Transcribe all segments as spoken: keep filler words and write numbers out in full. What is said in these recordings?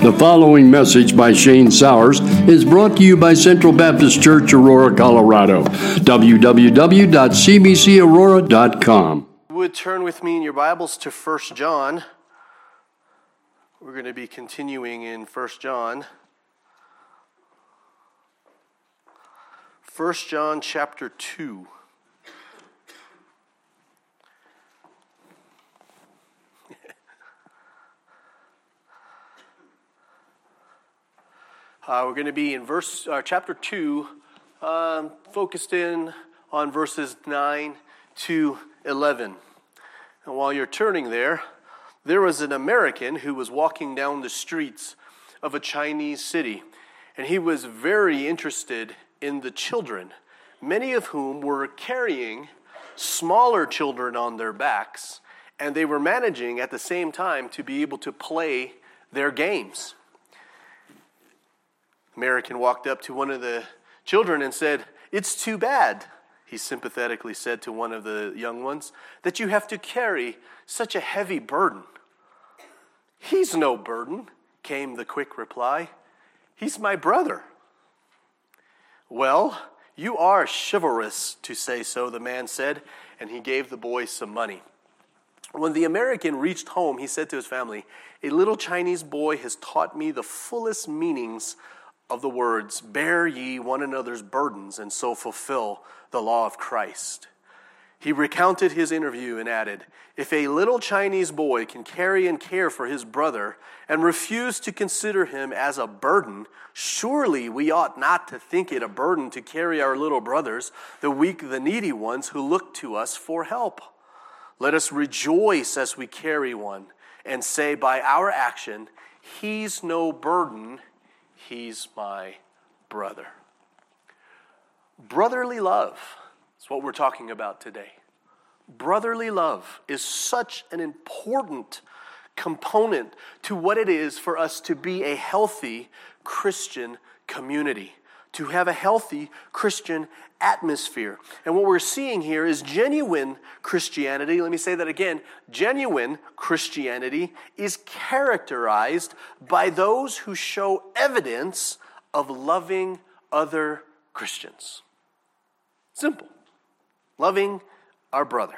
The following message by Shane Sowers is brought to you by Central Baptist Church, Aurora, Colorado. w w w dot c b c aurora dot com. You would turn with me in your Bibles to First John. We're going to be continuing in First John. First John chapter two. Uh, we're going to be in verse, uh, chapter two, um, focused in on verses nine to eleven. And while you're turning there, there was an American who was walking down the streets of a Chinese city, and he was very interested in the children, many of whom were carrying smaller children on their backs, and they were managing at the same time to be able to play their games. American walked up to one of the children and said, "It's too bad," he sympathetically said to one of the young ones, "that you have to carry such a heavy burden." "He's no burden," came the quick reply. "He's my brother." "Well, you are chivalrous to say so," the man said, and he gave the boy some money. When the American reached home, he said to his family, "A little Chinese boy has taught me the fullest meanings of the words, 'Bear ye one another's burdens, and so fulfill the law of Christ.'" He recounted his interview and added, "If a little Chinese boy can carry and care for his brother and refuse to consider him as a burden, surely we ought not to think it a burden to carry our little brothers, the weak, the needy ones who look to us for help. Let us rejoice as we carry one and say by our action, 'He's no burden, he's my brother.'" Brotherly love is what we're talking about today. Brotherly love is such an important component to what it is for us to be a healthy Christian community, to have a healthy Christian atmosphere. And what we're seeing here is genuine Christianity. Let me say that again. Genuine Christianity is characterized by those who show evidence of loving other Christians. Simple. Loving our brother.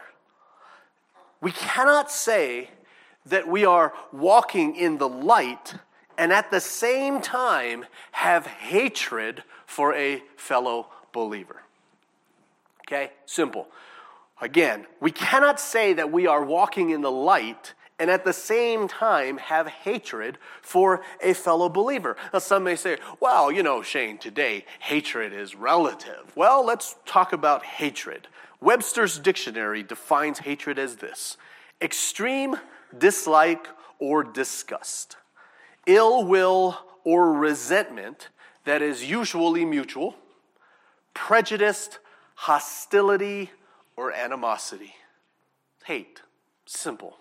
We cannot say that we are walking in the light and at the same time have hatred for a fellow believer. Okay? Simple. Again, we cannot say that we are walking in the light and at the same time have hatred for a fellow believer. Now, some may say, "Well, you know, Shane, today hatred is relative." Well, let's talk about hatred. Webster's dictionary defines hatred as this: extreme dislike or disgust, ill will or resentment that is usually mutual, prejudiced, hostility, or animosity. Hate. Simple.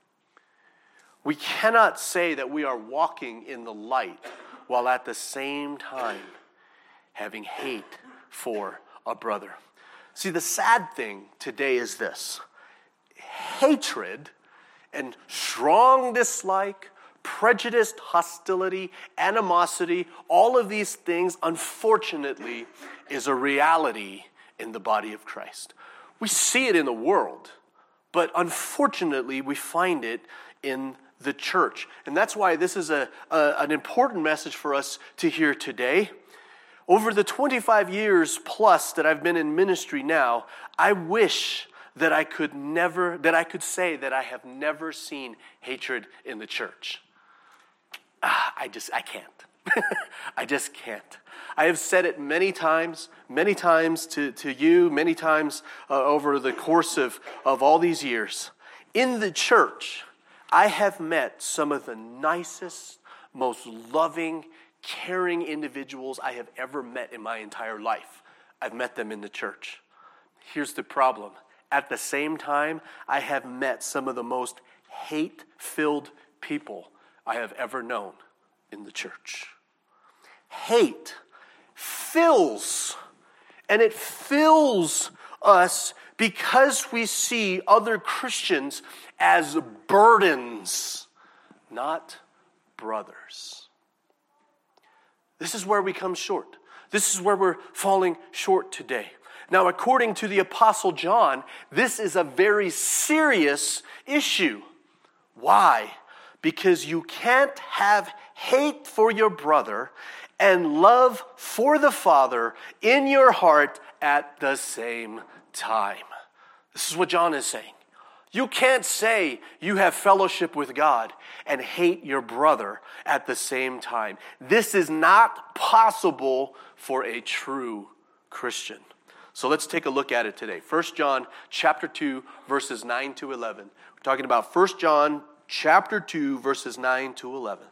We cannot say that we are walking in the light while at the same time having hate for a brother. See, the sad thing today is this: hatred and strong dislike, prejudiced hostility, animosity, all of these things, unfortunately, is a reality in the body of Christ. We see it in the world, but unfortunately, we find it in the church. And that's why this is a, a an important message for us to hear today. Over the twenty-five years plus that I've been in ministry now, I wish that I could never, that I could say that I have never seen hatred in the church. Ah, I just, I can't. I just can't. I have said it many times, many times to, to you, many times uh, over the course of, of all these years. In the church, I have met some of the nicest, most loving, caring individuals I have ever met in my entire life. I've met them in the church. Here's the problem. At the same time, I have met some of the most hate-filled people I have ever known in the church. Hate fills, and it fills us because we see other Christians as burdens, not brothers. This is where we come short. This is where we're falling short today. Now, according to the Apostle John, this is a very serious issue. Why? Because you can't have hate for your brother and love for the Father in your heart at the same time. This is what John is saying. You can't say you have fellowship with God and hate your brother at the same time. This is not possible for a true Christian. So let's take a look at it today. First John chapter two, verses nine to eleven. We're talking about First John chapter two, verses nine to eleven.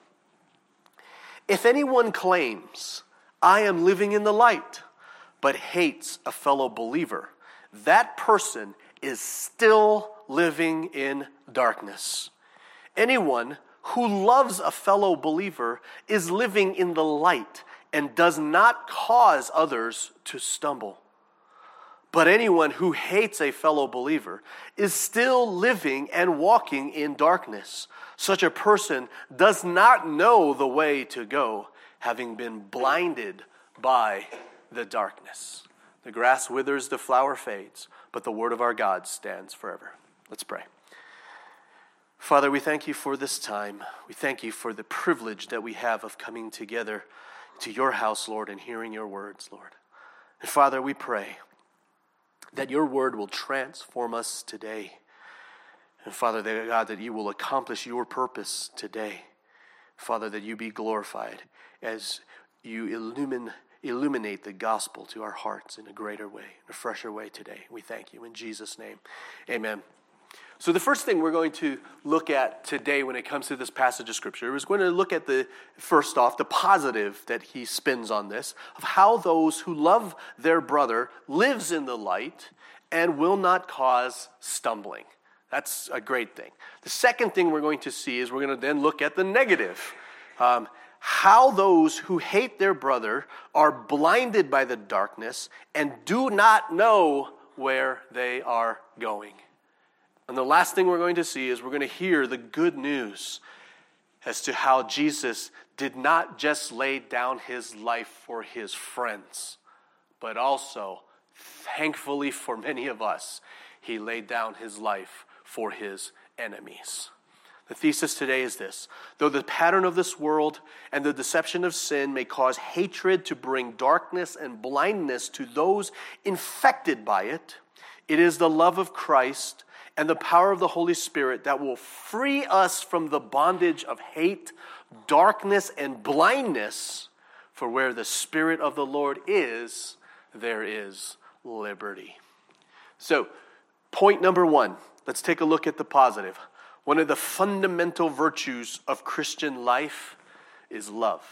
If anyone claims, I am living in the light, but hates a fellow believer, that person is still living in darkness. Anyone who loves a fellow believer is living in the light and does not cause others to stumble. But anyone who hates a fellow believer is still living and walking in darkness. Such a person does not know the way to go, having been blinded by the darkness. The grass withers, the flower fades, but the word of our God stands forever. Let's pray. Father, we thank you for this time. We thank you for the privilege that we have of coming together to your house, Lord, and hearing your words, Lord. And Father, we pray that your word will transform us today. And Father, that God, that you will accomplish your purpose today. Father, that you be glorified as you illumine, illuminate the gospel to our hearts in a greater way, in a fresher way today. We thank you in Jesus' name. Amen. So the first thing we're going to look at today when it comes to this passage of Scripture is going to look at the, first off, the positive that he spins on this, of how those who love their brother lives in the light and will not cause stumbling. That's a great thing. The second thing we're going to see is we're going to then look at the negative. Um, how those who hate their brother are blinded by the darkness and do not know where they are going. And the last thing we're going to see is we're going to hear the good news as to how Jesus did not just lay down his life for his friends, but also, thankfully for many of us, he laid down his life for his enemies. The thesis today is this: though the pattern of this world and the deception of sin may cause hatred to bring darkness and blindness to those infected by it, it is the love of Christ and the power of the Holy Spirit that will free us from the bondage of hate, darkness, and blindness. For where the Spirit of the Lord is, there is liberty. So, point number one, let's take a look at the positive. One of the fundamental virtues of Christian life is love.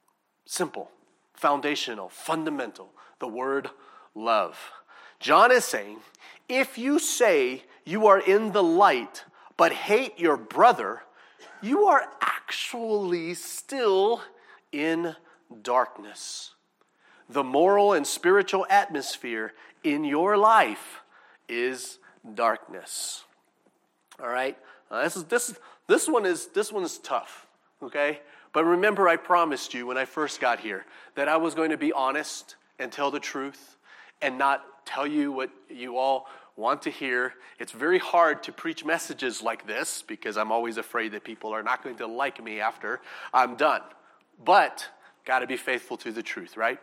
Simple, foundational, fundamental. The word love. John is saying, if you say you are in the light but hate your brother, you are actually still in darkness. The moral and spiritual atmosphere in your life is darkness. All right? Uh, this is this this one is this one is tough, okay? But remember, I promised you when I first got here that I was going to be honest and tell the truth and not tell you what you all want to hear. It's very hard to preach messages like this because I'm always afraid that people are not going to like me after I'm done. But got to be faithful to the truth, right?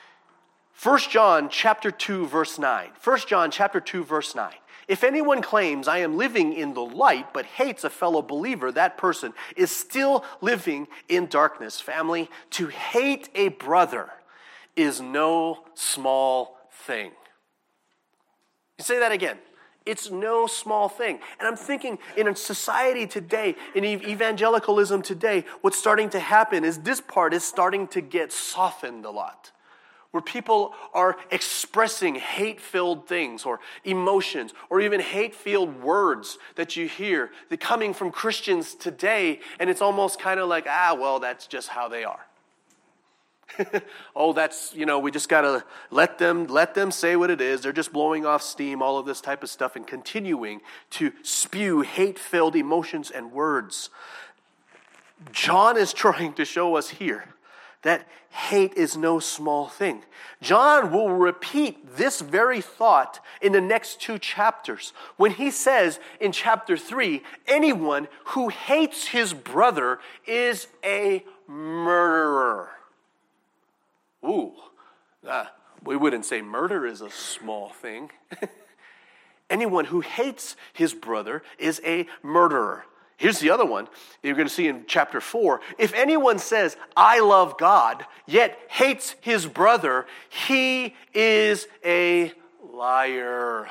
First John chapter two verse nine. First John chapter two verse nine. If anyone claims I am living in the light but hates a fellow believer, that person is still living in darkness. Family, to hate a brother is no small thing. You say that again. It's no small thing. And I'm thinking in a society today, in evangelicalism today, what's starting to happen is this part is starting to get softened a lot. Where people are expressing hate-filled things or emotions or even hate-filled words that you hear that coming from Christians today, and it's almost kind of like, ah, well, that's just how they are. Oh, that's, you know, we just got to let them let them say what it is. They're just blowing off steam, all of this type of stuff, and continuing to spew hate-filled emotions and words. John is trying to show us here that hate is no small thing. John will repeat this very thought in the next two chapters when he says in chapter three, anyone who hates his brother is a murderer. Ooh, uh, we wouldn't say murder is a small thing. Anyone who hates his brother is a murderer. Here's the other one you're going to see in chapter four. If anyone says, I love God, yet hates his brother, he is a liar.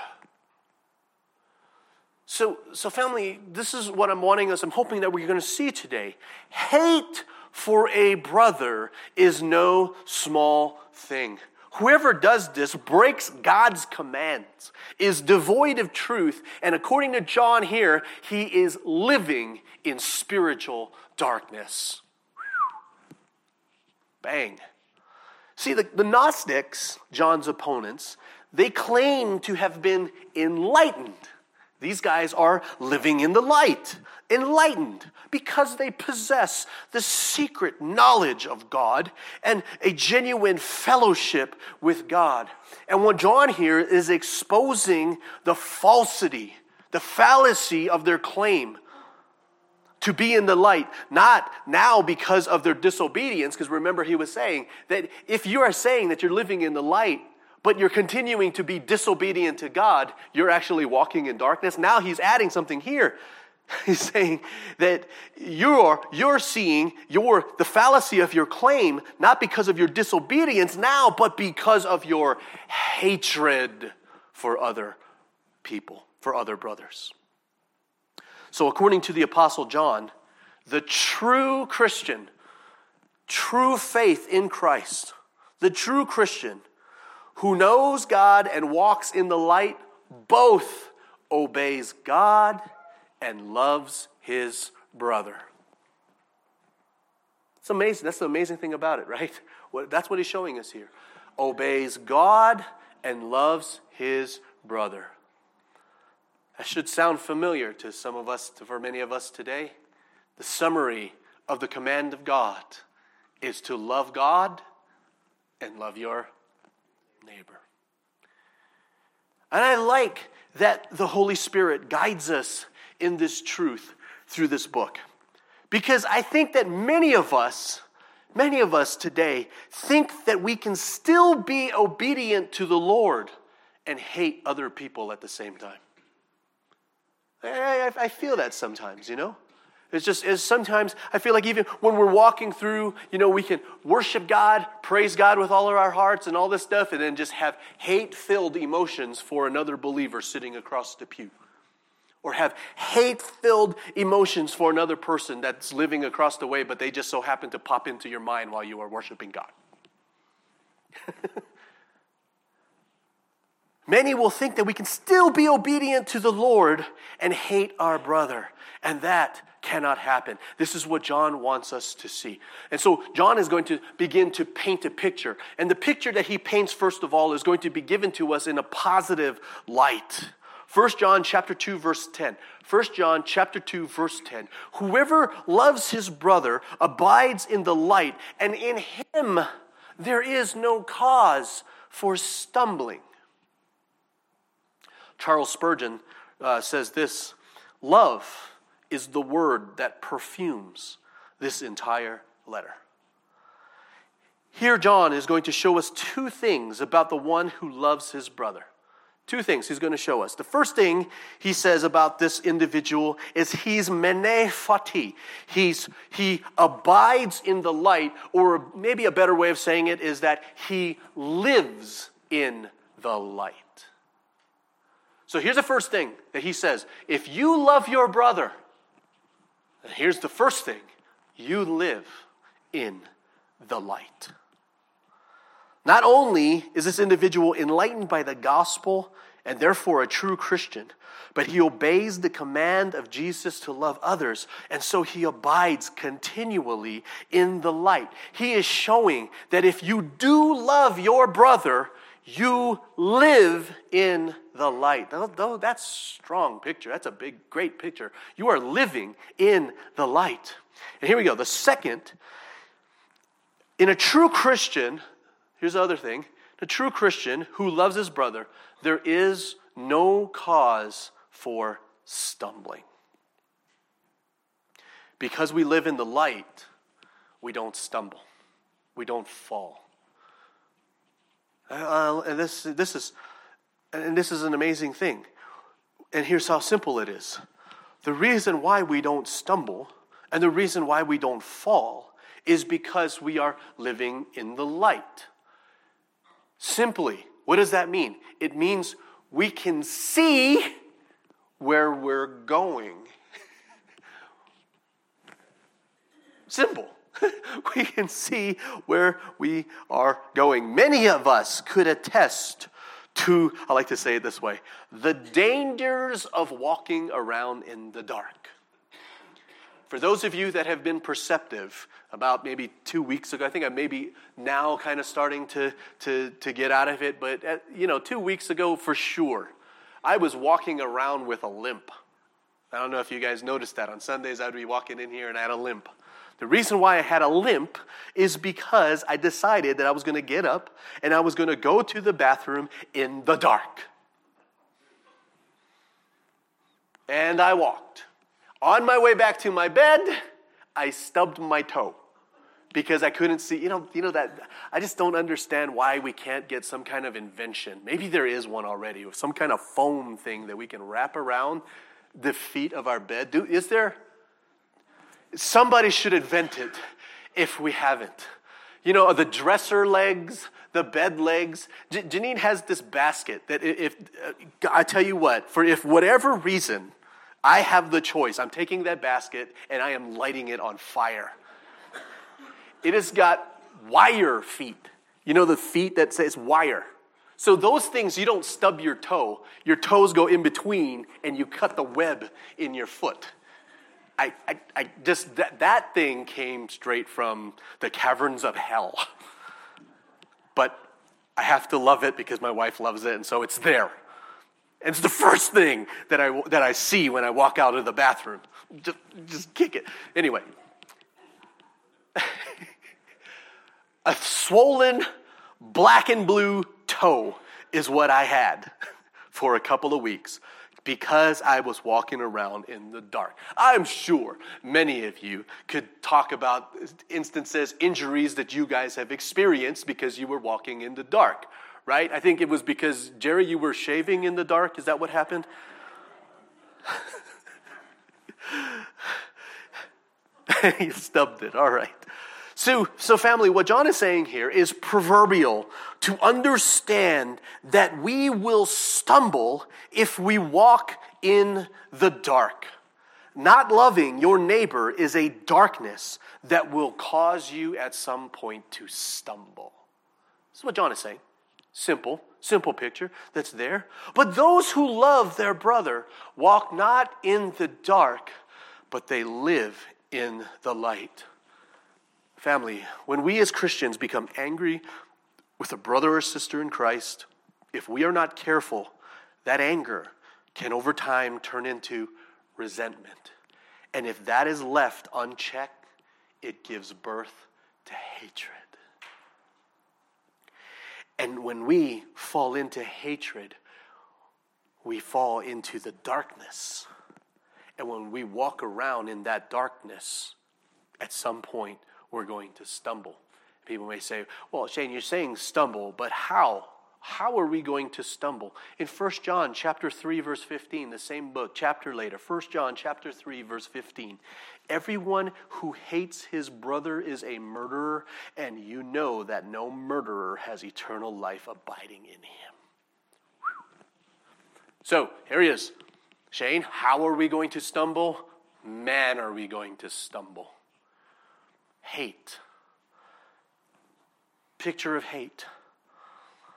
So, so family, this is what I'm wanting us, I'm hoping that we're going to see today. Hate for a brother is no small thing. Whoever does this breaks God's commands, is devoid of truth, and according to John here, he is living in spiritual darkness. Whew. Bang. See, the, the Gnostics, John's opponents, they claim to have been enlightened. These guys are living in the light, enlightened, because they possess the secret knowledge of God and a genuine fellowship with God. And what John here is exposing the falsity, the fallacy of their claim to be in the light, not now because of their disobedience, because remember he was saying that if you are saying that you're living in the light, but you're continuing to be disobedient to God, you're actually walking in darkness. Now he's adding something here. He's saying that you're, you're seeing your, the fallacy of your claim, not because of your disobedience now, but because of your hatred for other people, for other brothers. So according to the Apostle John, the true Christian, true faith in Christ, the true Christian who knows God and walks in the light, both obeys God and loves his brother. It's amazing. That's the amazing thing about it, right? That's what he's showing us here. Obeys God and loves his brother. That should sound familiar to some of us, to for many of us today. The summary of the command of God is to love God and love your neighbor. And I like that the Holy Spirit guides us in this truth through this book. Because I think that many of us, many of us today think that we can still be obedient to the Lord and hate other people at the same time. I, I, I feel that sometimes, you know. It's just, it's sometimes I feel like even when we're walking through, you know, we can worship God, praise God with all of our hearts and all this stuff, and then just have hate-filled emotions for another believer sitting across the pew. Or have hate-filled emotions for another person that's living across the way, but they just so happen to pop into your mind while you are worshiping God. Many will think that we can still be obedient to the Lord and hate our brother. And that cannot happen. This is what John wants us to see. And so John is going to begin to paint a picture. And the picture that he paints, first of all, is going to be given to us in a positive light. First John chapter two, verse ten. First John chapter two, verse ten. Whoever loves his brother abides in the light, and in him there is no cause for stumbling. Charles Spurgeon uh, says this: love is the word that perfumes this entire letter. Here John is going to show us two things about the one who loves his brother. Two things he's going to show us. The first thing he says about this individual is he's mene fati. He's, he abides in the light, or maybe a better way of saying it is that he lives in the light. So here's the first thing that he says. If you love your brother, here's the first thing. You live in the light. Not only is this individual enlightened by the gospel and therefore a true Christian, but he obeys the command of Jesus to love others, and so he abides continually in the light. He is showing that if you do love your brother, you live in the light. Though that's a strong picture. That's a big, great picture. You are living in the light. And here we go. The second In a true Christian, here's the other thing, a true Christian who loves his brother, there is no cause for stumbling. Because we live in the light, we don't stumble. We don't fall. Uh, and this, this is, and this is an amazing thing. And here's how simple it is. The reason why we don't stumble and the reason why we don't fall is because we are living in the light. Simply, what does that mean? It means we can see where we're going. Simple. We can see where we are going. Many of us could attest to, I like to say it this way, the dangers of walking around in the dark. For those of you that have been perceptive, about maybe two weeks ago, I think I'm maybe now kind of starting to, to, to get out of it, but at, you know, two weeks ago for sure, I was walking around with a limp. I don't know if you guys noticed that. On Sundays, I'd be walking in here and I had a limp. The reason why I had a limp is because I decided that I was going to get up and I was going to go to the bathroom in the dark. And I walked. On my way back to my bed, I stubbed my toe because I couldn't see. You know, you know that I just don't understand why we can't get some kind of invention. Maybe there is one already, some kind of foam thing that we can wrap around the feet of our bed. Do, is there? Somebody should invent it if we haven't. You know, the dresser legs, the bed legs. J- Janine has this basket that if, uh, I tell you what, for if whatever reason I have the choice, I'm taking that basket and I am lighting it on fire. It has got wire feet. You know the feet that says wire. So those things, you don't stub your toe. Your toes go in between and you cut the web in your foot. I, I, I just, that, that thing came straight from the caverns of hell. But I have to love it because my wife loves it, and so it's there. And it's the first thing that I, that I see when I walk out of the bathroom. Just, just kick it. Anyway. A swollen black and blue toe is what I had for a couple of weeks. Because I was walking around in the dark. I'm sure many of you could talk about instances, injuries that you guys have experienced because you were walking in the dark, right? I think it was because, Jerry, you were shaving in the dark. Is that what happened? You stubbed it. All right. So, so family, what John is saying here is proverbial to understand that we will stumble if we walk in the dark. Not loving your neighbor is a darkness that will cause you at some point to stumble. This is what John is saying. Simple, simple picture that's there. But those who love their brother walk not in the dark, but they live in the light. Family, when we as Christians become angry with a brother or sister in Christ, if we are not careful, that anger can over time turn into resentment. And if that is left unchecked, it gives birth to hatred. And when we fall into hatred, we fall into the darkness. And when we walk around in that darkness, at some point, we're going to stumble. People may say, well, Shane, you're saying stumble, but how? How are we going to stumble? In First John chapter three, verse fifteen, the same book, chapter later, First John chapter three, verse fifteen, everyone who hates his brother is a murderer, and you know that no murderer has eternal life abiding in him. So, here he is. Shane, how are we going to stumble? Man, are we going to stumble. Hate. Picture of hate.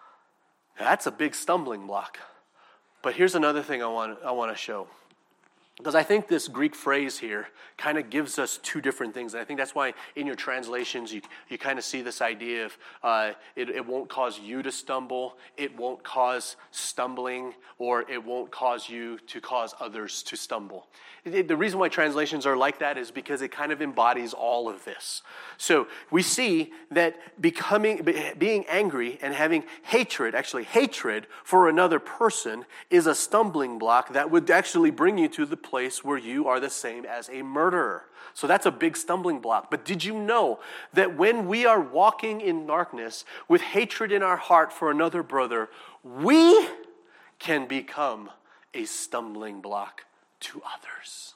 Now, that's a big stumbling block. But here's another thing I want I want to show. Because I think this Greek phrase here kind of gives us two different things. And I think that's why in your translations you, you kind of see this idea of uh, it, it won't cause you to stumble, it won't cause stumbling, or it won't cause you to cause others to stumble. It, it, the reason why translations are like that is because it kind of embodies all of this. So we see that becoming, being angry and having hatred, actually hatred for another person is a stumbling block that would actually bring you to the place where you are the same as a murderer. So that's a big stumbling block. But did you know that when we are walking in darkness with hatred in our heart for another brother, we can become a stumbling block to others?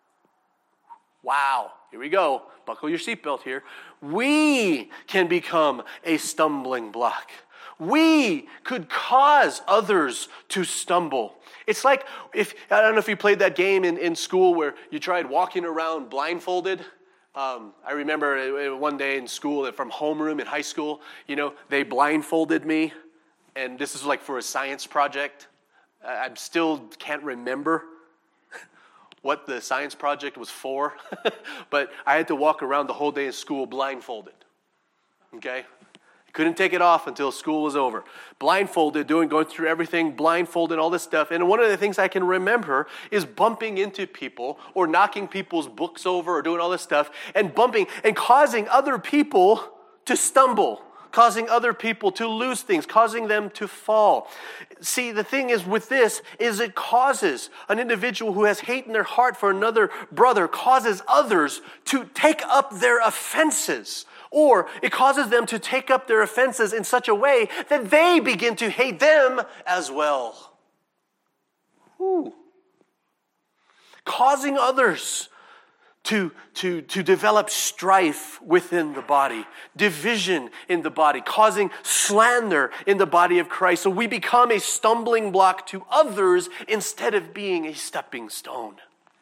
Wow, here we go. Buckle your seatbelt here. We can become a stumbling block. We could cause others to stumble. It's like, if I don't know if you played that game in, in school where you tried walking around blindfolded. Um, I remember one day in school, from homeroom in high school, you know, they blindfolded me. And this is like for a science project. I still can't remember what the science project was for. But I had to walk around the whole day in school blindfolded. Okay? Couldn't take it off until school was over. Blindfolded, doing, going through everything, blindfolded, all this stuff. And one of the things I can remember is bumping into people or knocking people's books over or doing all this stuff and bumping and causing other people to stumble, causing other people to lose things, causing them to fall. See, the thing is with this is it causes an individual who has hate in their heart for another brother, causes others to take up their offenses. Or it causes them to take up their offenses in such a way that they begin to hate them as well. Ooh. Causing others to, to, to develop strife within the body, division in the body, causing slander in the body of Christ. So we become a stumbling block to others instead of being a stepping stone.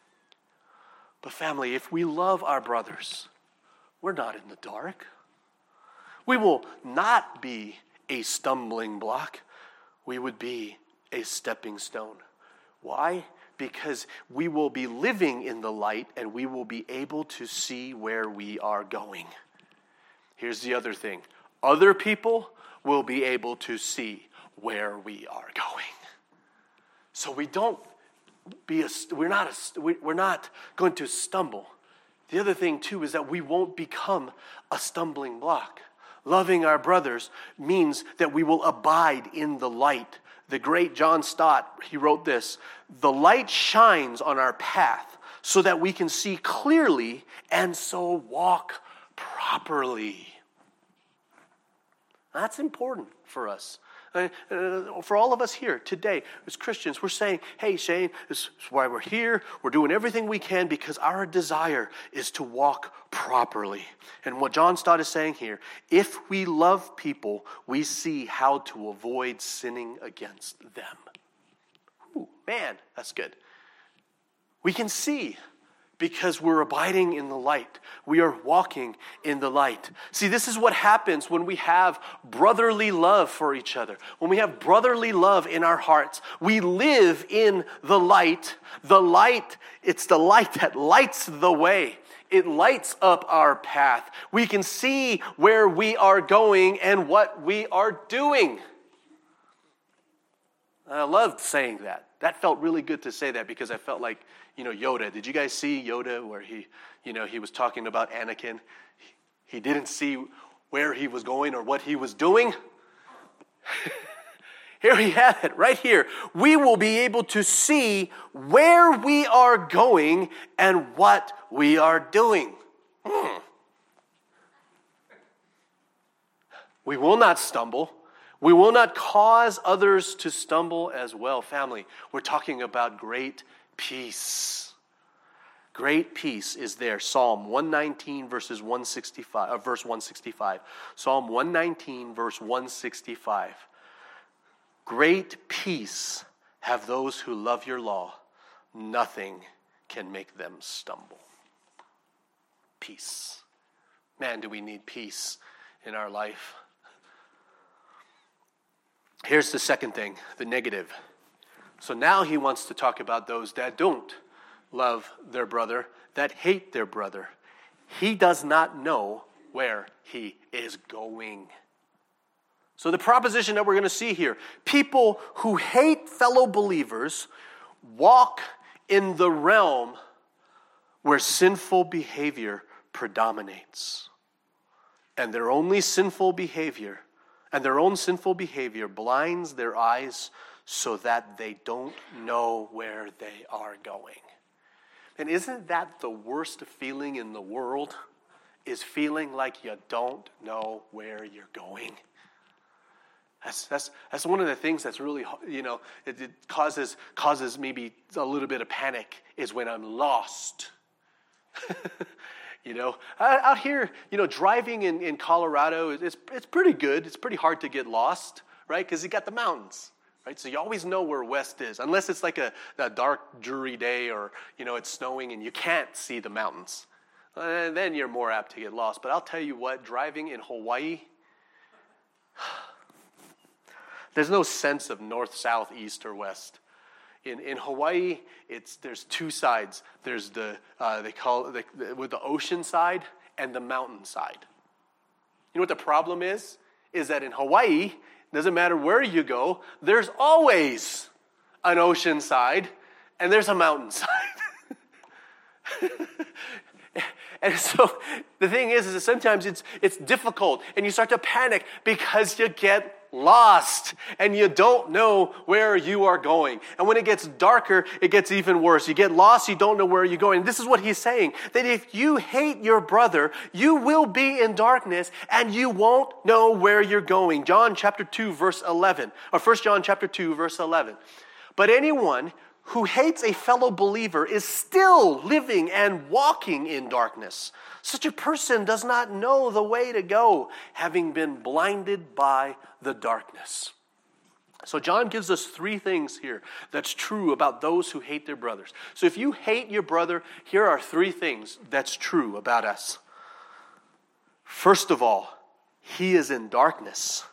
But family, if we love our brothers, we're not in the dark. We will not be a stumbling block. We would be a stepping stone. Why? Because we will be living in the light and we will be able to see where we are going. Here's the other thing. Other people will be able to see where we are going. So we don't be a, we're not a, we're not going to stumble. The other thing, too, is that we won't become a stumbling block. Loving our brothers means that we will abide in the light. The great John Stott, he wrote this, "The light shines on our path so that we can see clearly and so walk properly." That's important for us. Uh, for all of us here today as Christians, we're saying, hey, Shane, this is why we're here. We're doing everything we can because our desire is to walk properly. And what John Stott is saying here, if we love people, we see how to avoid sinning against them. Ooh, man, that's good. We can see because we're abiding in the light. We are walking in the light. See, this is what happens when we have brotherly love for each other. When we have brotherly love in our hearts, we live in the light. The light, it's the light that lights the way. It lights up our path. We can see where we are going and what we are doing. I loved saying that. That felt really good to say that because I felt like, you know, Yoda. Did you guys see Yoda where he, you know, he was talking about Anakin? He didn't see where he was going or what he was doing. Here we have it, right here. We will be able to see where we are going and what we are doing. Hmm. We will not stumble. We will not cause others to stumble as well. Family, we're talking about great peace. Great peace is there. Psalm one nineteen verses one sixty-five, uh, verse one sixty-five. Psalm one nineteen verse one sixty-five. Great peace have those who love your law. Nothing can make them stumble. Peace. Man, do we need peace in our life. Here's the second thing, the negative. So now he wants to talk about those that don't love their brother, that hate their brother. He does not know where he is going. So the proposition that we're going to see here, people who hate fellow believers walk in the realm where sinful behavior predominates. And their only sinful behavior, and their own sinful behavior blinds their eyes so that they don't know where they are going. And isn't that the worst feeling in the world? Is feeling like you don't know where you're going. That's that's that's one of the things that's really, you know, it, it causes causes maybe a little bit of panic is when I'm lost. You know, out here, you know, driving in, in Colorado, it's it's pretty good. It's pretty hard to get lost, right? Because you got the mountains, right? So you always know where west is, unless it's like a, a dark, dreary day or, you know, it's snowing and you can't see the mountains. And then you're more apt to get lost. But I'll tell you what, driving in Hawaii, there's no sense of north, south, east, or west. In in Hawaii, it's there's two sides. There's the uh, they call it the, the, with the ocean side and the mountain side. You know what the problem is? Is that in Hawaii, doesn't matter where you go, there's always an ocean side and there's a mountain side. And so the thing is, is that sometimes it's it's difficult and you start to panic because you get lost and you don't know where you are going. And when it gets darker, it gets even worse. You get lost, you don't know where you're going. And this is what he's saying, that if you hate your brother, you will be in darkness and you won't know where you're going. John chapter two, verse eleven, or First John chapter two, verse eleven. But anyone who hates a fellow believer is still living and walking in darkness. Such a person does not know the way to go, having been blinded by the darkness. So John gives us three things here that's true about those who hate their brothers. So if you hate your brother, here are three things that's true about us. First of all, he is in darkness.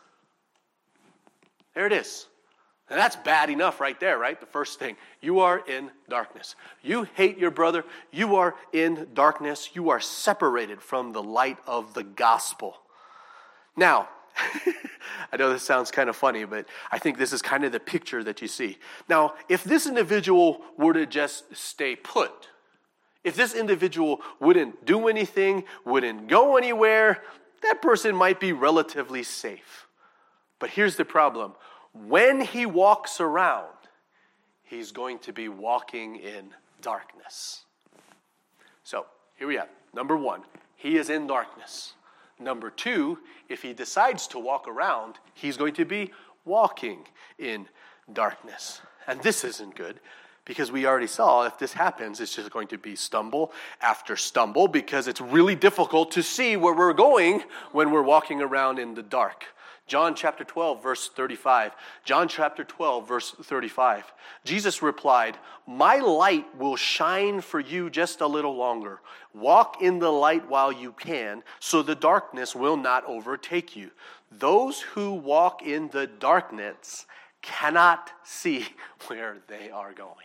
There it is. And that's bad enough right there, right? The first thing, you are in darkness. You hate your brother. You are in darkness. You are separated from the light of the gospel. Now, I know this sounds kind of funny, but I think this is kind of the picture that you see. Now, if this individual were to just stay put, if this individual wouldn't do anything, wouldn't go anywhere, that person might be relatively safe. But here's the problem. When he walks around, he's going to be walking in darkness. So, here we have number one, he is in darkness. Number two, if he decides to walk around, he's going to be walking in darkness. And this isn't good, because we already saw if this happens, it's just going to be stumble after stumble, because it's really difficult to see where we're going when we're walking around in the dark. John chapter twelve, verse thirty-five. John chapter twelve, verse thirty-five. Jesus replied, "My light will shine for you just a little longer. Walk in the light while you can, so the darkness will not overtake you. Those who walk in the darkness cannot see where they are going."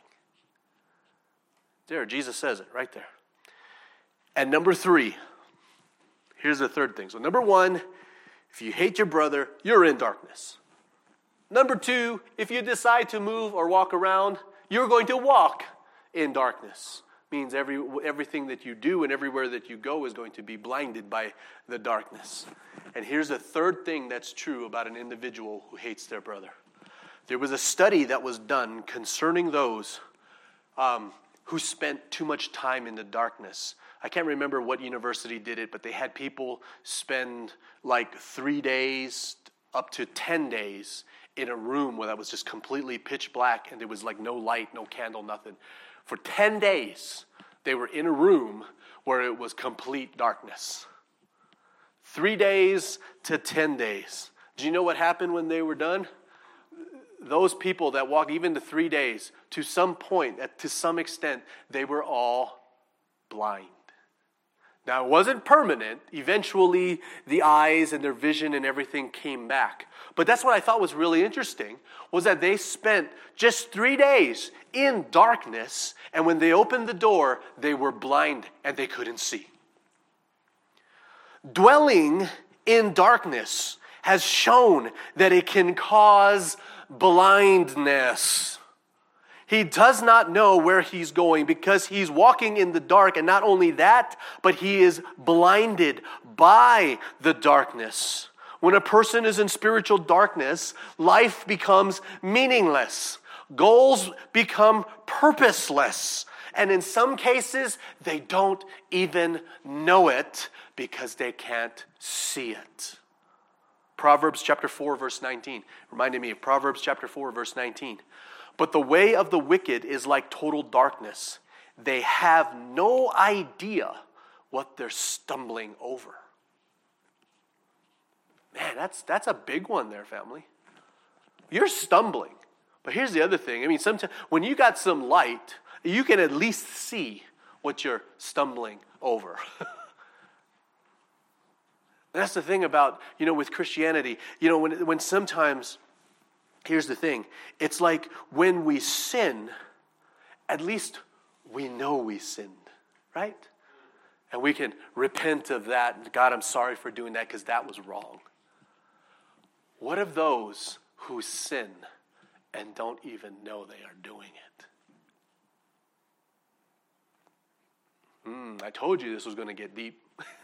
There, Jesus says it right there. And number three, here's the third thing. So number one, if you hate your brother, you're in darkness. Number two, if you decide to move or walk around, you're going to walk in darkness. Means every everything that you do and everywhere that you go is going to be blinded by the darkness. And here's the third thing that's true about an individual who hates their brother. There was a study that was done concerning those um, who spent too much time in the darkness. I can't remember what university did it, but they had people spend like three days up to ten days in a room where that was just completely pitch black and there was like no light, no candle, nothing. For ten days, they were in a room where it was complete darkness. Three days to ten days. Do you know what happened when they were done? Those people that walked even to three days, to some point, to some extent, they were all blind. Now, it wasn't permanent. Eventually, the eyes and their vision and everything came back. But that's what I thought was really interesting, was that they spent just three days in darkness, and when they opened the door, they were blind and they couldn't see. Dwelling in darkness has shown that it can cause blindness. He does not know where he's going because he's walking in the dark. And not only that, but he is blinded by the darkness. When a person is in spiritual darkness, life becomes meaningless. Goals become purposeless. And in some cases, they don't even know it because they can't see it. Proverbs chapter four, verse nineteen. Reminded me of Proverbs chapter four, verse nineteen. But the way of the wicked is like total darkness. They have no idea what they're stumbling over. Man, that's that's a big one there, family. You're stumbling. But here's the other thing. I mean, sometimes when you got some light, you can at least see what you're stumbling over. That's the thing about, you know, with Christianity. You know, when when sometimes... Here's the thing. It's like when we sin, at least we know we sinned, right? And we can repent of that. God, I'm sorry for doing that because that was wrong. What of those who sin and don't even know they are doing it? Mm, I told you this was going to get deep.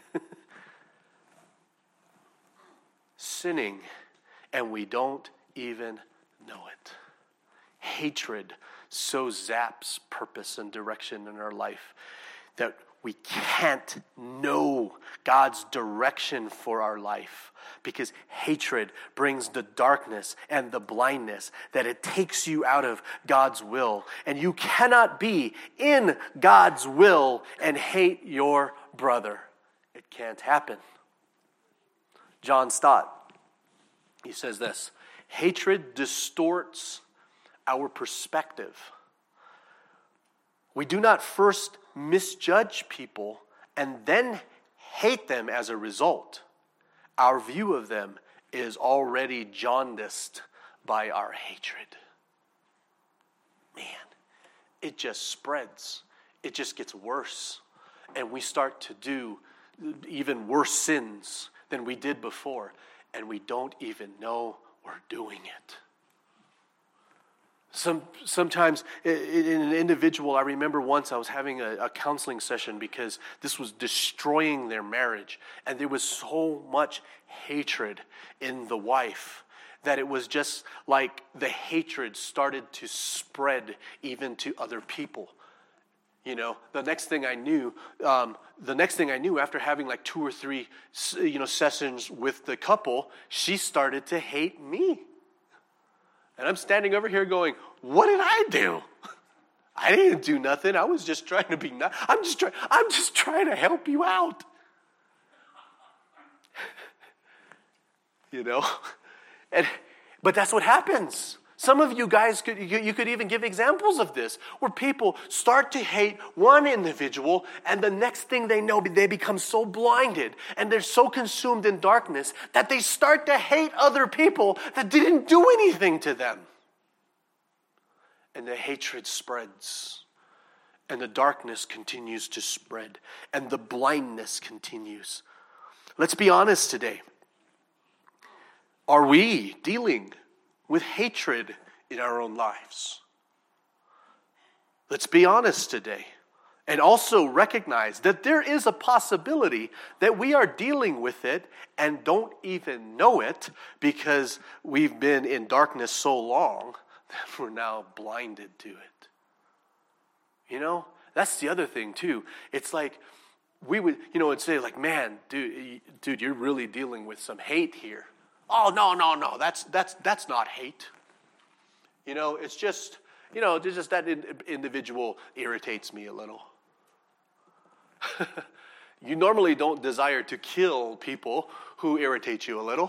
Sinning and we don't even know it. Hatred so zaps purpose and direction in our life that we can't know God's direction for our life because hatred brings the darkness and the blindness that it takes you out of God's will. And you cannot be in God's will and hate your brother. It can't happen. John Stott, he says this: hatred distorts our perspective. We do not first misjudge people and then hate them as a result. Our view of them is already jaundiced by our hatred. Man, it just spreads. It just gets worse. And we start to do even worse sins than we did before. And we don't even know we're doing it. Some sometimes in an individual, I remember once I was having a, a counseling session because this was destroying their marriage, and there was so much hatred in the wife that it was just like the hatred started to spread even to other people. You know, the next thing I knew, um, the next thing I knew after having like two or three, you know, sessions with the couple, she started to hate me. And I'm standing over here going, what did I do? I didn't do nothing. I was just trying to be nice. I'm just trying, I'm just trying to help you out. You know? And but that's what happens. Some of you guys, could you, you could even give examples of this, where people start to hate one individual, and the next thing they know, they become so blinded, and they're so consumed in darkness, that they start to hate other people that didn't do anything to them. And the hatred spreads, and the darkness continues to spread, and the blindness continues. Let's be honest today. Are we dealing with hatred in our own lives? Let's be honest today. And also recognize that there is a possibility that we are dealing with it and don't even know it because we've been in darkness so long that we're now blinded to it. You know, that's the other thing too. It's like we would, you know, would say like, man, dude, dude, you're really dealing with some hate here. Oh, no, no, no, that's that's that's not hate. You know, it's just, you know, it's just that in, individual irritates me a little. You normally don't desire to kill people who irritate you a little.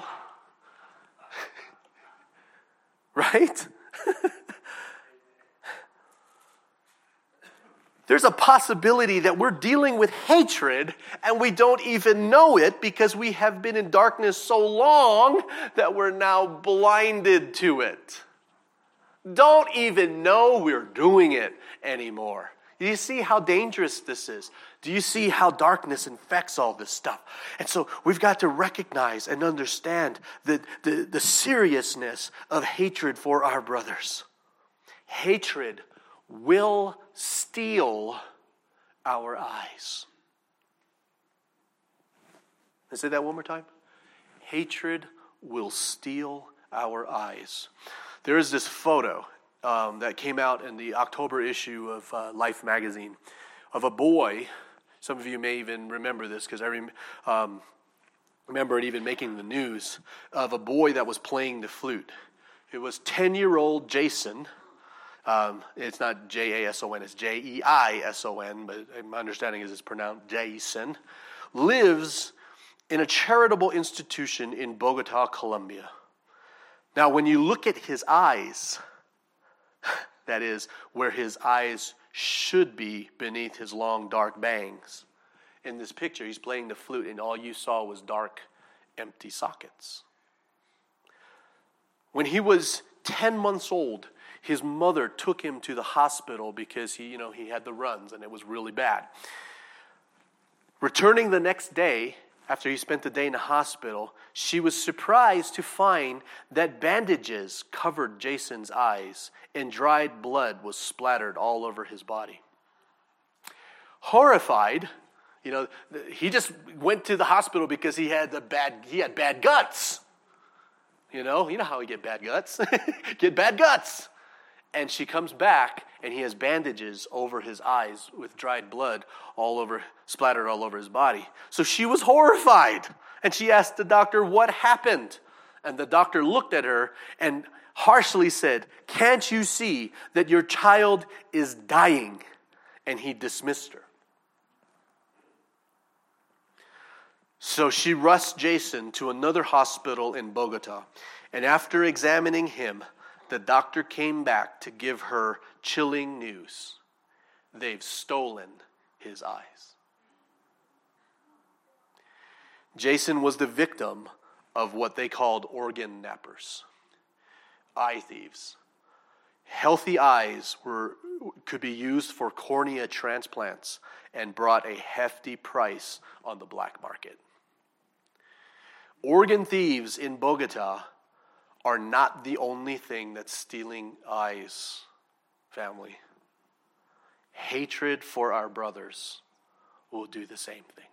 Right? there's a possibility that we're dealing with hatred and we don't even know it because we have been in darkness so long that we're now blinded to it. Don't even know we're doing it anymore. Do you see how dangerous this is? Do you see how darkness infects all this stuff? And so we've got to recognize and understand the, the, the seriousness of hatred for our brothers. Hatred will steal our eyes. Let's say that one more time. Hatred will steal our eyes. There is this photo um, that came out in the October issue of uh, Life magazine of a boy. Some of you may even remember this because I rem- um, remember it even making the news, of a boy that was playing the flute. It was ten-year-old Jason. Um, it's not J A S O N, it's J E I S O N, but my understanding is it's pronounced Jason, lives in a charitable institution in Bogota, Colombia. Now, when you look at his eyes, that is, where his eyes should be beneath his long, dark bangs, in this picture, he's playing the flute, and all you saw was dark, empty sockets. When he was ten months old, his mother took him to the hospital because he, you know, he had the runs and it was really bad. Returning the next day, after he spent the day in the hospital, she was surprised to find that bandages covered Jason's eyes and dried blood was splattered all over his body. Horrified, you know, he just went to the hospital because he had the bad, he had bad guts. You know, you know how we get bad guts. Get bad guts. And she comes back, and he has bandages over his eyes with dried blood all over, splattered all over his body. So she was horrified, and she asked the doctor, what happened? And the doctor looked at her and harshly said, can't you see that your child is dying? And he dismissed her. So she rushed Jason to another hospital in Bogota, and after examining him, the doctor came back to give her chilling news. They've stolen his eyes. Jason was the victim of what they called organ nappers, eye thieves. Healthy eyes were could be used for cornea transplants and brought a hefty price on the black market. Organ thieves in Bogota are not the only thing that's stealing eyes, family. Hatred for our brothers will do the same thing.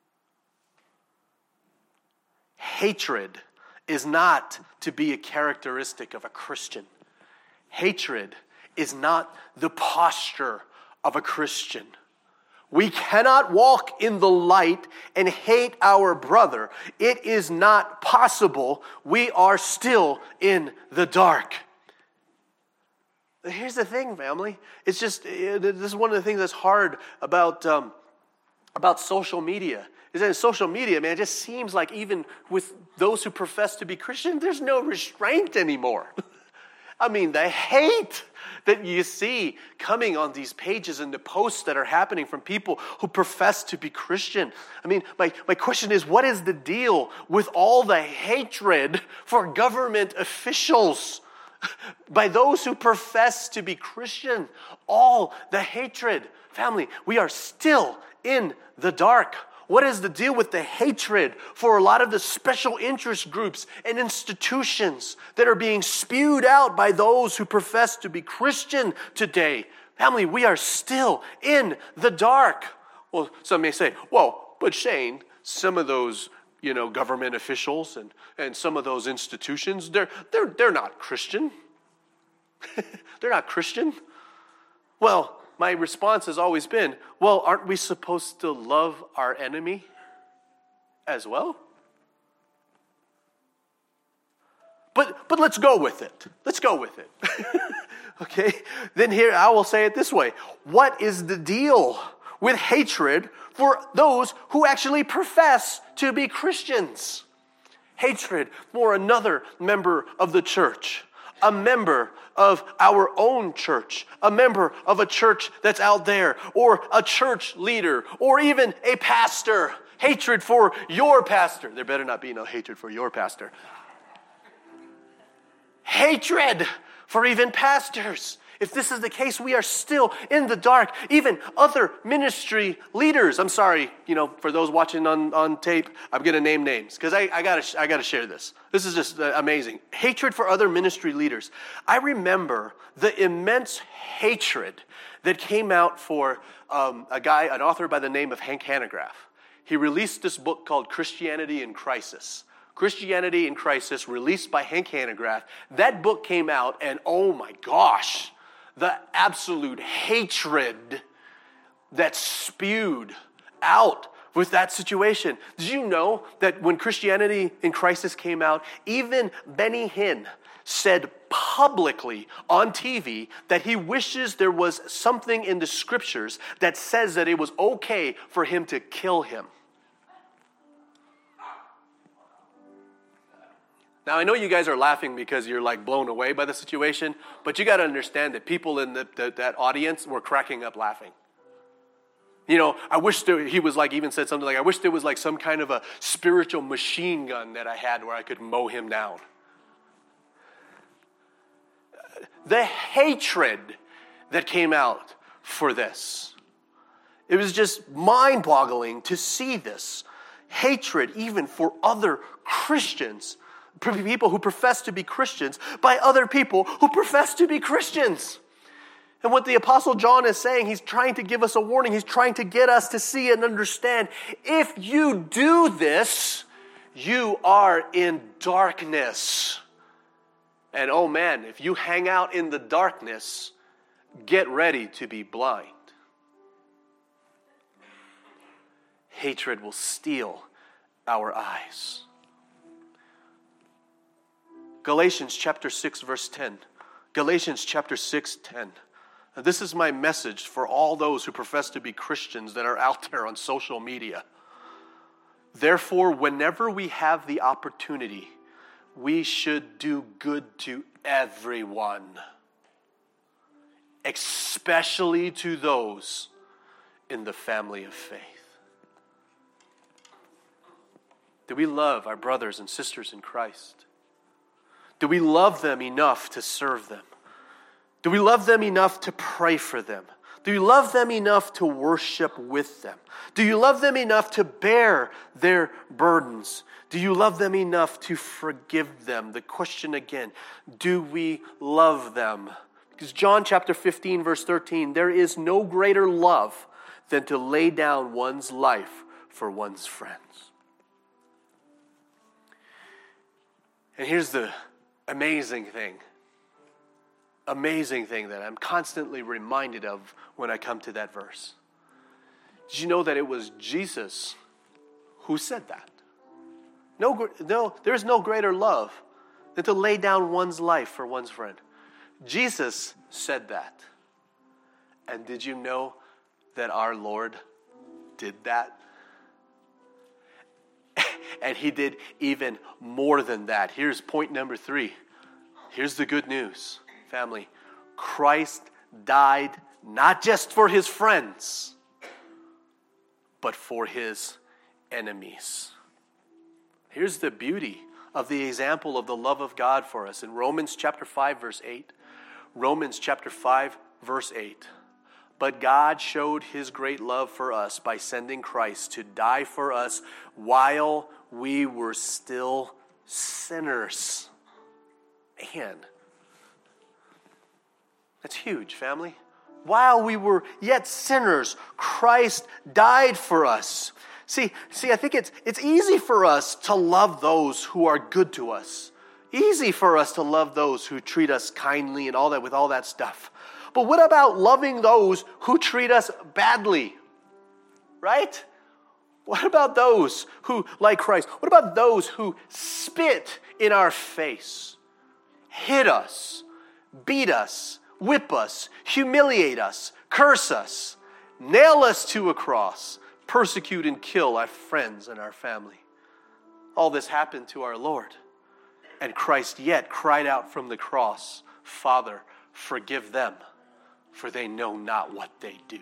Hatred is not to be a characteristic of a Christian. Hatred is not the posture of a Christian. We cannot walk in the light and hate our brother. It is not possible. We are still in the dark. Here's the thing, family. It's just, this is one of the things that's hard about, um, about social media. Is that in social media, man, it just seems like even with those who profess to be Christian, there's no restraint anymore. I mean, the hate that you see coming on these pages and the posts that are happening from people who profess to be Christian. I mean, my, my question is, what is the deal with all the hatred for government officials by those who profess to be Christian? All the hatred. Family, we are still in the dark. What is the deal with the hatred for a lot of the special interest groups and institutions that are being spewed out by those who profess to be Christian today? Family, we are still in the dark. Well, some may say, well, but Shane, some of those, you know, government officials and, and some of those institutions, they're, they're, they're not Christian. They're not Christian. Well, my response has always been, well, aren't we supposed to love our enemy as well? But but let's go with it. Let's go with it. Okay? Then here I will say it this way. What is the deal with hatred for those who actually profess to be Christians? Hatred for another member of the church. a member of our own church, a member of a church that's out there, or a church leader, or even a pastor. Hatred for your pastor. There better not be no hatred for your pastor. Hatred for even pastors. If this is the case, we are still in the dark. Even other ministry leaders. I'm sorry, you know, for those watching on, on tape, I'm going to name names because I, I got I gotta share this. This is just uh, amazing. Hatred for other ministry leaders. I remember the immense hatred that came out for um, a guy, an author by the name of Hank Hanegraaff. He released this book called Christianity in Crisis. Christianity in Crisis, released by Hank Hanegraaff. That book came out, and oh my gosh, the absolute hatred that spewed out with that situation. Did you know that when Christianity in Crisis came out, even Benny Hinn said publicly on T V that he wishes there was something in the scriptures that says that it was okay for him to kill him. Now, I know you guys are laughing because you're like blown away by the situation, but you got to understand that people in the, the, that audience were cracking up laughing. You know, I wish there, he was like, even said something like, I wish there was like some kind of a spiritual machine gun that I had where I could mow him down. The hatred that came out for this. It was just mind-boggling to see this. Hatred even for other Christians. People who profess to be Christians by other people who profess to be Christians. And what the Apostle John is saying, he's trying to give us a warning. He's trying to get us to see and understand. If you do this, you are in darkness. And oh man, if you hang out in the darkness, get ready to be blind. Hatred will steal our eyes. Galatians chapter six, verse ten. Galatians chapter six, ten. Now, this is my message for all those who profess to be Christians that are out there on social media. Therefore, whenever we have the opportunity, we should do good to everyone, especially to those in the family of faith. Do we love our brothers and sisters in Christ? Do we love them enough to serve them? Do we love them enough to pray for them? Do you love them enough to worship with them? Do you love them enough to bear their burdens? Do you love them enough to forgive them? The question again, do we love them? Because John chapter fifteen, verse thirteen, there is no greater love than to lay down one's life for one's friends. And here's the amazing thing. Amazing thing that I'm constantly reminded of when I come to that verse. Did you know that it was Jesus who said that? No, no, there's no greater love than to lay down one's life for one's friend. Jesus said that. And did you know that our Lord did that? And he did even more than that. Here's point number three. Here's the good news, family. Christ died not just for his friends, but for his enemies. Here's the beauty of the example of the love of God for us. In Romans chapter five, verse eight. Romans chapter five, verse eight. But God showed his great love for us by sending Christ to die for us while we were still sinners. Man, that's huge, family. While we were yet sinners, Christ died for us. See, see, I think it's it's easy for us to love those who are good to us. Easy for us to love those who treat us kindly and all that with all that stuff. But what about loving those who treat us badly? Right? What about those who, like Christ, what about those who spit in our face, hit us, beat us, whip us, humiliate us, curse us, nail us to a cross, persecute and kill our friends and our family? All this happened to our Lord. And Christ yet cried out from the cross, Father, forgive them, for they know not what they do.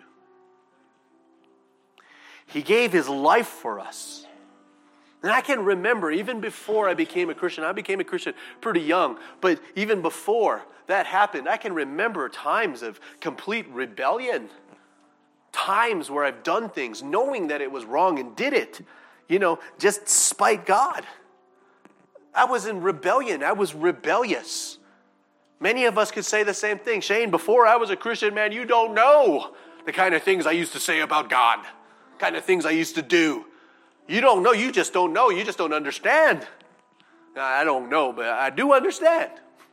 He gave his life for us. And I can remember, even before I became a Christian, I became a Christian pretty young, but even before that happened, I can remember times of complete rebellion. Times where I've done things knowing that it was wrong and did it, you know, just spite God. I was in rebellion. I was rebellious. Many of us could say the same thing. Shane, before I was a Christian, man, you don't know the kind of things I used to say about God, the kind of things I used to do. You don't know. You just don't know. You just don't understand. I don't know, but I do understand.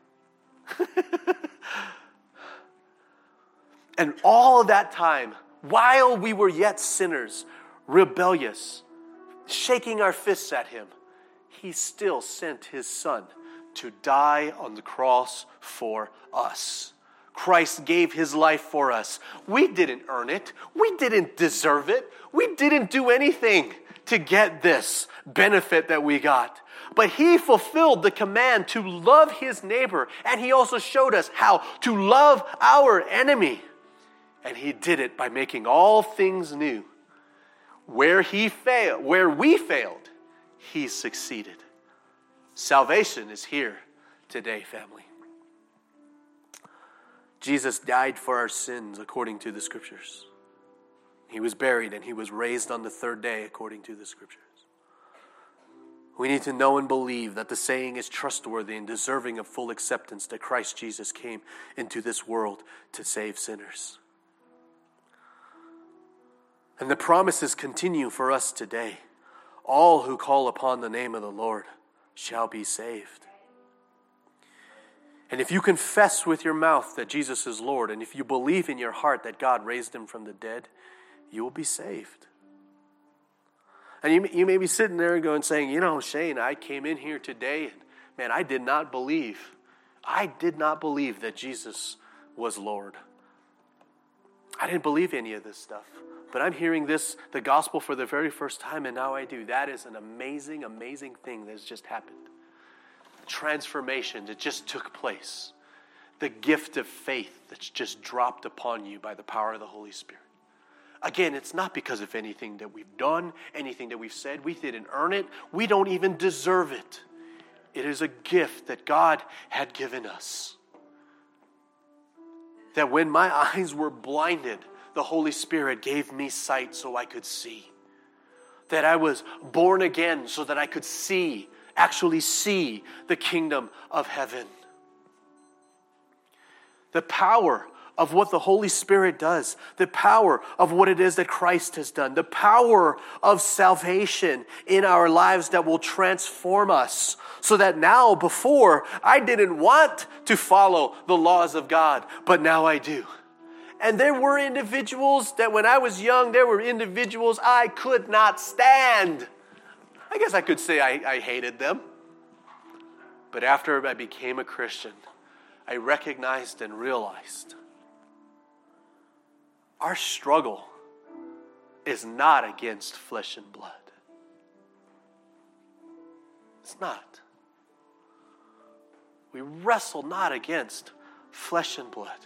And all of that time, while we were yet sinners, rebellious, shaking our fists at him, he still sent his son to die on the cross for us. Christ gave his life for us. We didn't earn it. We didn't deserve it. We didn't do anything to get this benefit that we got. But he fulfilled the command to love his neighbor, and he also showed us how to love our enemy. And he did it by making all things new. Where he failed, where we failed, he succeeded. Salvation is here today, family. Jesus died for our sins according to the Scriptures. He was buried and he was raised on the third day according to the Scriptures. We need to know and believe that the saying is trustworthy and deserving of full acceptance that Christ Jesus came into this world to save sinners. And the promises continue for us today. All who call upon the name of the Lord shall be saved. And if you confess with your mouth that Jesus is Lord, and if you believe in your heart that God raised him from the dead, you will be saved. And you, you may be sitting there and going, saying, you know, Shane, I came in here today, and man, I did not believe. I did not believe that Jesus was Lord. I didn't believe any of this stuff. But I'm hearing this, the gospel, for the very first time, and now I do. That is an amazing, amazing thing that has just happened. Transformation that just took place. The gift of faith that's just dropped upon you by the power of the Holy Spirit. Again, it's not because of anything that we've done, anything that we've said. We didn't earn it. We don't even deserve it. It is a gift that God had given us. That when my eyes were blinded, the Holy Spirit gave me sight so I could see. That I was born again so that I could see, actually see the kingdom of heaven. The power of what the Holy Spirit does. The power of what it is that Christ has done. The power of salvation in our lives that will transform us. So that now, before, I didn't want to follow the laws of God, but now I do. And there were individuals that when I was young, there were individuals I could not stand. I guess I could say I, I hated them. But after I became a Christian, I recognized and realized our struggle is not against flesh and blood. It's not. We wrestle not against flesh and blood.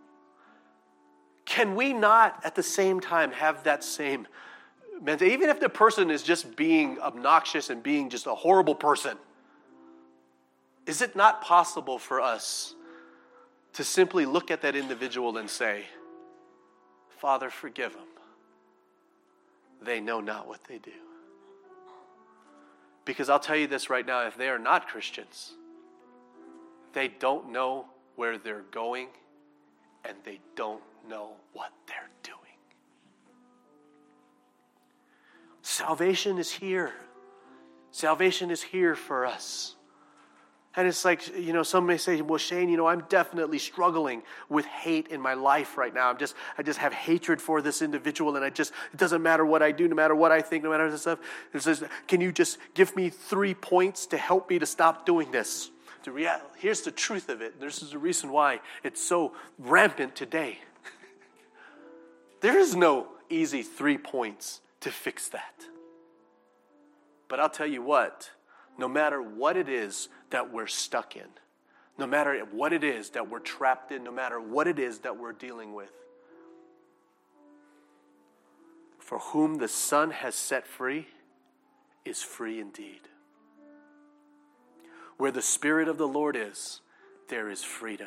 Can we not at the same time have that same mentality? Even if the person is just being obnoxious and being just a horrible person, is it not possible for us to simply look at that individual and say, Father, forgive them. They know not what they do. Because I'll tell you this right now, if they are not Christians, they don't know where they're going and they don't know what they're doing. Salvation is here. Salvation is here for us. And it's like, you know, some may say, well, Shane, you know, I'm definitely struggling with hate in my life right now. I'm just, I just have hatred for this individual, and I just, it doesn't matter what I do, no matter what I think, no matter this stuff. It says, can you just give me three points to help me to stop doing this? The rea- Here's the truth of it. This is the reason why it's so rampant today. There is no easy three points to fix that. But I'll tell you what, no matter what it is that we're stuck in, no matter what it is that we're trapped in, no matter what it is that we're dealing with. For whom the Son has set free is free indeed. Where the Spirit of the Lord is, there is freedom.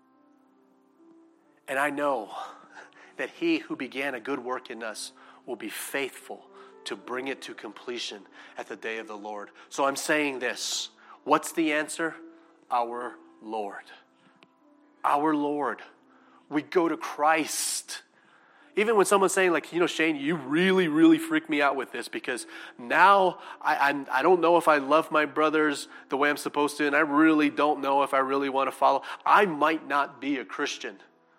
And I know that He who began a good work in us will be faithful to bring it to completion at the day of the Lord. So I'm saying this. What's the answer? Our Lord. Our Lord. We go to Christ. Even when someone's saying, like, you know, Shane, you really, really freak me out with this because now I I'm, I don't know if I love my brothers the way I'm supposed to, and I really don't know if I really want to follow. I might not be a Christian.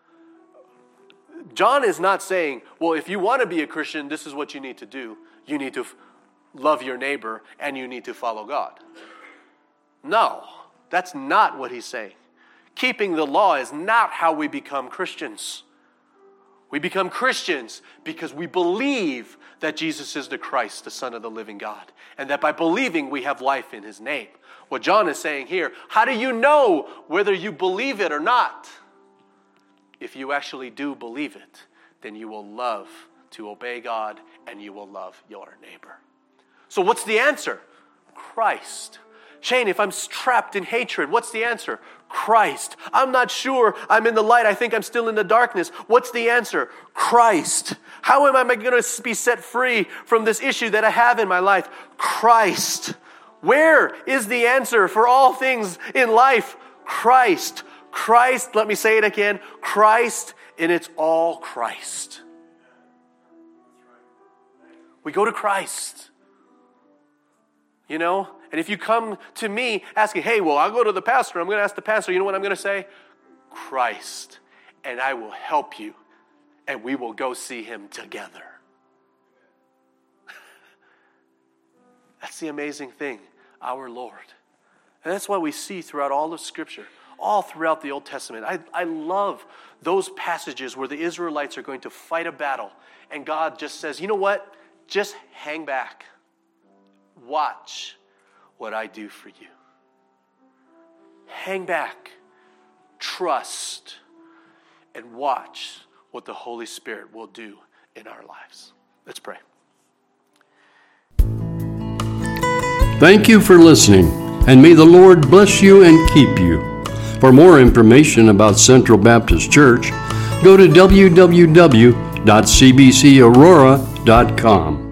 John is not saying, well, if you want to be a Christian, this is what you need to do. You need to f- love your neighbor and you need to follow God. No, that's not what he's saying. Keeping the law is not how we become Christians. We become Christians because we believe that Jesus is the Christ, the Son of the living God, and that by believing we have life in His name. What John is saying here, how do you know whether you believe it or not? If you actually do believe it, then you will love to obey God and you will love your neighbor. So what's the answer? Christ. Shane, if I'm trapped in hatred, what's the answer? Christ. I'm not sure I'm in the light. I think I'm still in the darkness. What's the answer? Christ. How am I going to be set free from this issue that I have in my life? Christ. Where is the answer for all things in life? Christ. Christ, let me say it again. Christ, and it's all Christ. We go to Christ. You know? And if you come to me asking, hey, well, I'll go to the pastor. I'm going to ask the pastor. You know what I'm going to say? Christ. And I will help you. And we will go see Him together. That's the amazing thing. Our Lord. And that's why we see throughout all of Scripture, all throughout the Old Testament. I, I love those passages where the Israelites are going to fight a battle. And God just says, you know what? Just hang back. Watch what I do for you. Hang back, trust, and watch what the Holy Spirit will do in our lives. Let's pray. Thank you for listening, and may the Lord bless you and keep you. For more information about Central Baptist Church, go to w w w dot c b c aurora dot com.